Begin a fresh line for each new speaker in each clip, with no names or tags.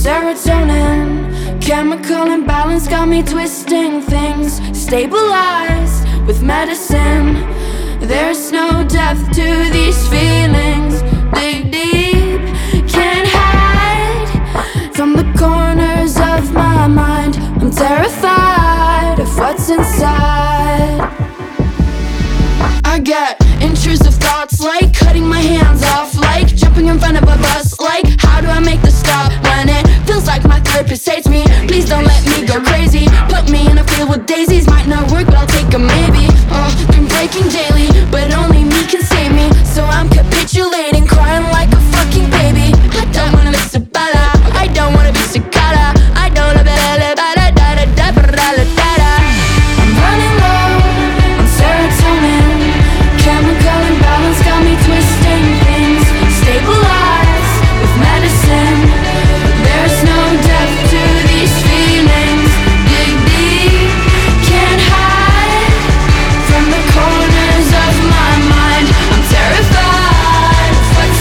Serotonin, chemical imbalance got me twisting things. Stabilized with medicine. There's no depth to these feelings. Dig deep, can't hide from the corners of my mind. I'm terrified of what's inside. I get intrusive thoughts like cutting my hands off, like jumping in front of a bus, like how do I make the stop when it feels like my therapist hates me? Please don't let me go crazy. Put me in a field with daisies, might not work but I'll take a maybe. Been breaking daily, but only me can save me. So I'm capitulating, crying like a fucking baby. I don't wanna be Sabala, I don't wanna be Cicada, I don't wanna be I'm running low on serotonin. Chemical imbalance got me twisting things. Stabilized with medicine. There's no depth to these feelings. Dig deep, can't hide from the corners of my mind. I'm terrified of what's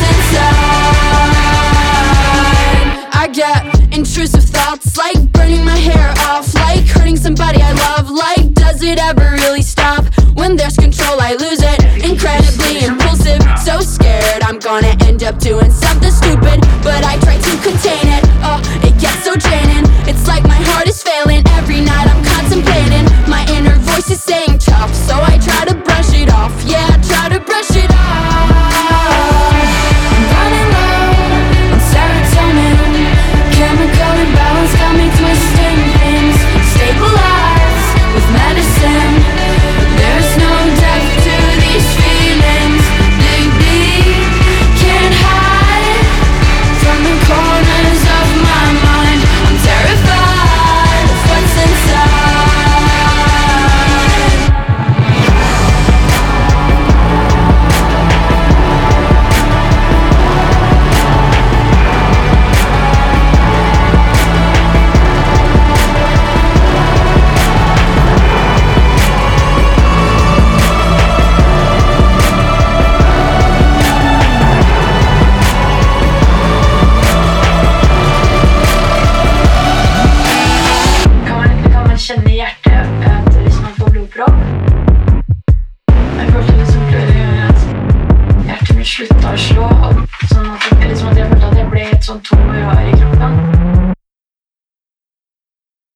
inside. I get intrusive thoughts like burning my hair off, like hurting somebody I love. Like, does it ever really stop? When there's control I lose it. Incredibly impulsive, so scared I'm gonna end up doing something stupid, but I try to contain